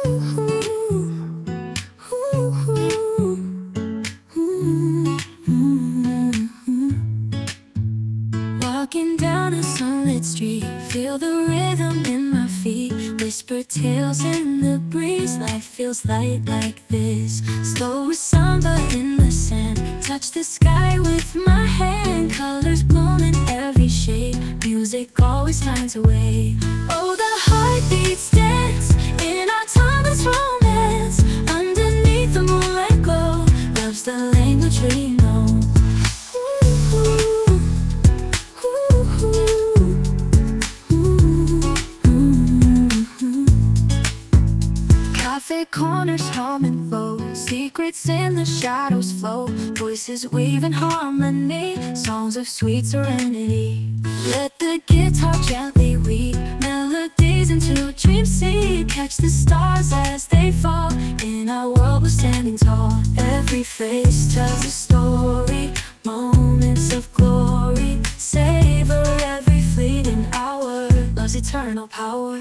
Walking down a sunlit street, feel the rhythm in my feet. Whisper tales in the breeze, life feels light like this. Slow samba in the sand, touch the sky with my hand. Colors bloom in every shade, music always finds a way. Oh, the heartbeats dance in our timeless romance. Underneath the moonlight glow, love's the language we know. Cafe corners hum and flow, secrets in the shadows flow. Voices weave in harmony, songs of sweet serenity. Let the guitar gently weave melodies into a dream seed. Catch the stars as they fall, in our world we're standing tall. Every face tells a story, moments of glory. Savor every fleeting hour, love's eternal power.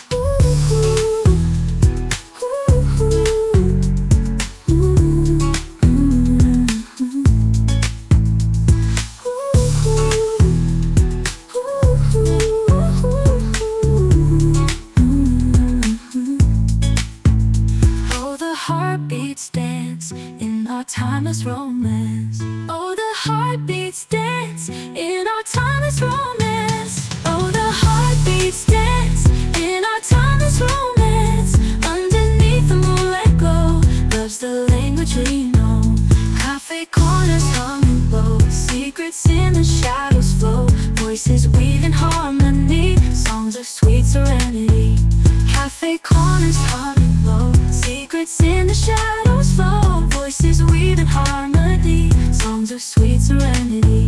Heartbeats dance in our timeless romance. Oh, the heartbeats dance in our timeless romance. Oh, the heartbeats dance in our timeless romance. Underneath the moonlight glow, love's the language we know. Cafe corners hum and blow, secrets in the shadows flow. Voices weave in harmony, songs of sweet serenity. Cafe corners hum and blow, secrets in the shadows flow. Voices weave in harmony, songs of sweet serenity.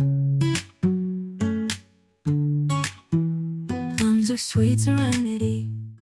Songs of sweet serenity.